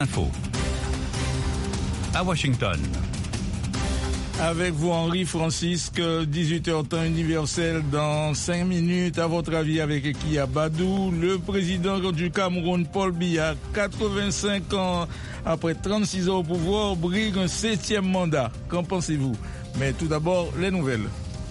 Info. À Washington. Avec vous, Henri Francisque, 18h temps universel dans 5 minutes. À votre avis, avec qui à Badou, le président du Cameroun, Paul Biya, 85 ans, après 36 ans au pouvoir, brigue un 7e mandat. Qu'en pensez-vous? Mais tout d'abord, les nouvelles.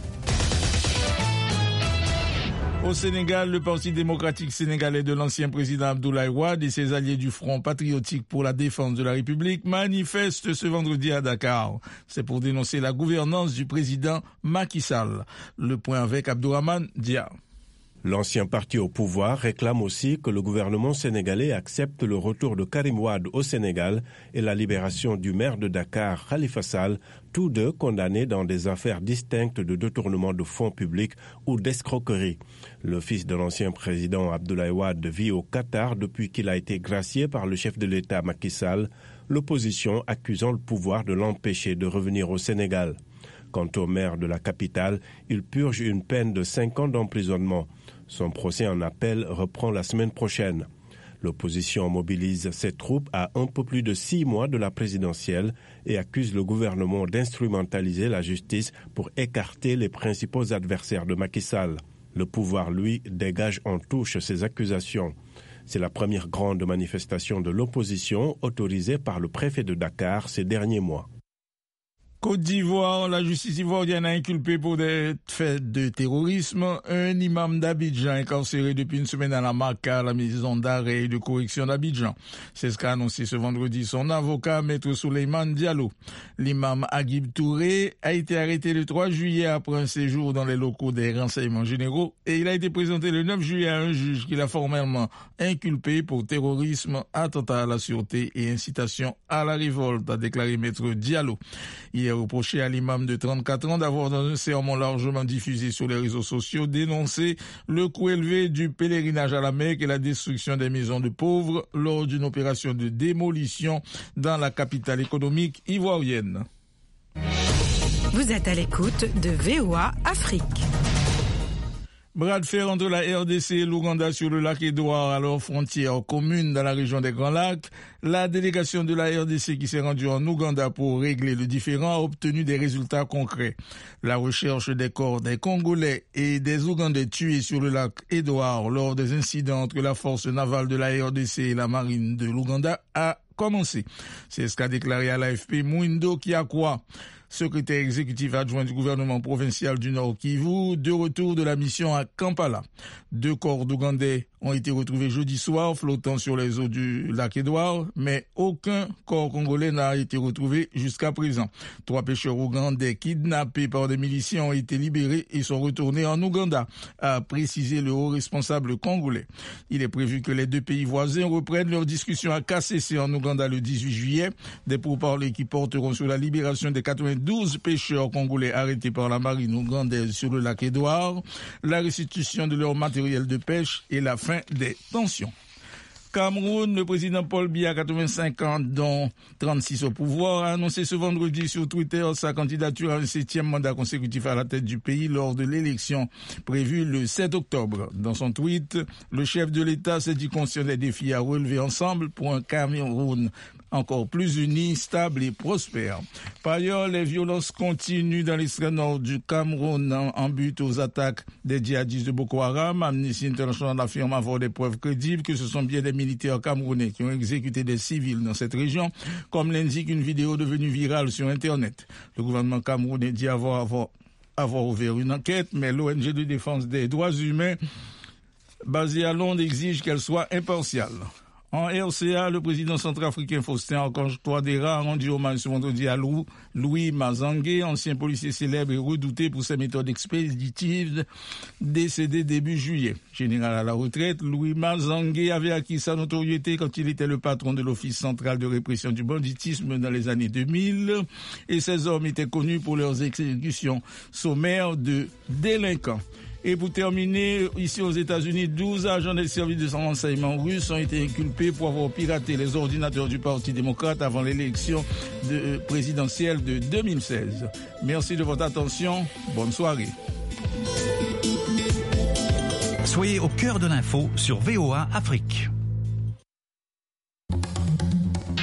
Au Sénégal, le Parti démocratique sénégalais de l'ancien président Abdoulaye Wade et ses alliés du Front patriotique pour la défense de la République manifestent ce vendredi à Dakar. C'est pour dénoncer la gouvernance du président Macky Sall. Le point avec Abdourahmane Dia. L'ancien parti au pouvoir réclame aussi que le gouvernement sénégalais accepte le retour de Karim Wade au Sénégal et la libération du maire de Dakar, Khalifa Sall, tous deux condamnés dans des affaires distinctes de détournement de fonds publics ou d'escroquerie. Le fils de l'ancien président Abdoulaye Wade vit au Qatar depuis qu'il a été gracié par le chef de l'État Macky Sall, l'opposition accusant le pouvoir de l'empêcher de revenir au Sénégal. Quant au maire de la capitale, il purge une peine de 5 ans d'emprisonnement. Son procès en appel reprend la semaine prochaine. L'opposition mobilise ses troupes à un peu plus de 6 mois de la présidentielle et accuse le gouvernement d'instrumentaliser la justice pour écarter les principaux adversaires de Macky Sall. Le pouvoir, lui, dégage en touche ces accusations. C'est la première grande manifestation de l'opposition autorisée par le préfet de Dakar ces derniers mois. Côte d'Ivoire, la justice ivoirienne a inculpé pour des faits de terrorisme un imam d'Abidjan incarcéré depuis une semaine à la Marca, la maison d'arrêt et de correction d'Abidjan. C'est ce qu'a annoncé ce vendredi son avocat, Maître Souleymane Diallo. L'imam Agib Touré a été arrêté le 3 juillet après un séjour dans les locaux des renseignements généraux et il a été présenté le 9 juillet à un juge qui l'a formellement inculpé pour terrorisme, attentat à la sûreté et incitation à la révolte, a déclaré Maître Diallo. Il est reproché à l'imam de 34 ans d'avoir, dans un sermon largement diffusé sur les réseaux sociaux, dénoncé le coût élevé du pèlerinage à la Mecque et la destruction des maisons de pauvres lors d'une opération de démolition dans la capitale économique ivoirienne. Vous êtes à l'écoute de VOA Afrique. Bras de fer entre la RDC et l'Ouganda sur le lac Édouard à leur frontière commune dans la région des Grands Lacs. La délégation de la RDC qui s'est rendue en Ouganda pour régler le différend a obtenu des résultats concrets. La recherche des corps des Congolais et des Ougandais tués sur le lac Édouard lors des incidents entre la force navale de la RDC et la marine de l'Ouganda a commencé. C'est ce qu'a déclaré à l'AFP Mwindo Kiakwa, secrétaire exécutif adjoint du gouvernement provincial du Nord Kivu, de retour de la mission à Kampala. 2 corps d'Ougandais ont été retrouvés jeudi soir flottant sur les eaux du lac Édouard, mais aucun corps congolais n'a été retrouvé jusqu'à présent. 3 pêcheurs ougandais kidnappés par des miliciens ont été libérés et sont retournés en Ouganda, a précisé le haut responsable congolais. Il est prévu que les 2 pays voisins reprennent leurs discussions à KCC en Ouganda le 18 juillet, des pourparlers qui porteront sur la libération des 92 pêcheurs congolais arrêtés par la marine ougandaise sur le lac Édouard, la restitution de leur matériel de pêche et la fin des tensions. Cameroun, le président Paul Biya, 85 ans, dont 36 au pouvoir, a annoncé ce vendredi sur Twitter sa candidature à un 7e mandat consécutif à la tête du pays lors de l'élection prévue le 7 octobre. Dans son tweet, le chef de l'État s'est dit conscient des défis à relever ensemble pour un Cameroun encore plus uni, stable et prospère. Par ailleurs, les violences continuent dans l'extrême nord du Cameroun en but aux attaques des djihadistes de Boko Haram. Amnesty International affirme avoir des preuves crédibles que ce sont bien des militaires camerounais qui ont exécuté des civils dans cette région, comme l'indique une vidéo devenue virale sur Internet. Le gouvernement camerounais dit avoir ouvert une enquête, mais l'ONG de défense des droits humains basée à Londres exige qu'elle soit impartiale. En RCA, le président centrafricain Faustin Archange Touadéra a rendu hommage ce vendredi à Louis Mazangué, ancien policier célèbre et redouté pour ses méthodes expéditives, décédé début juillet. Général à la retraite, Louis Mazangué avait acquis sa notoriété quand il était le patron de l'Office central de répression du banditisme dans les années 2000, et ces hommes étaient connus pour leurs exécutions sommaires de délinquants. Et pour terminer, ici aux États-Unis, 12 agents des services de renseignement russes ont été inculpés pour avoir piraté les ordinateurs du Parti démocrate avant l'élection présidentielle de 2016. Merci de votre attention. Bonne soirée. Soyez au cœur de l'info sur VOA Afrique.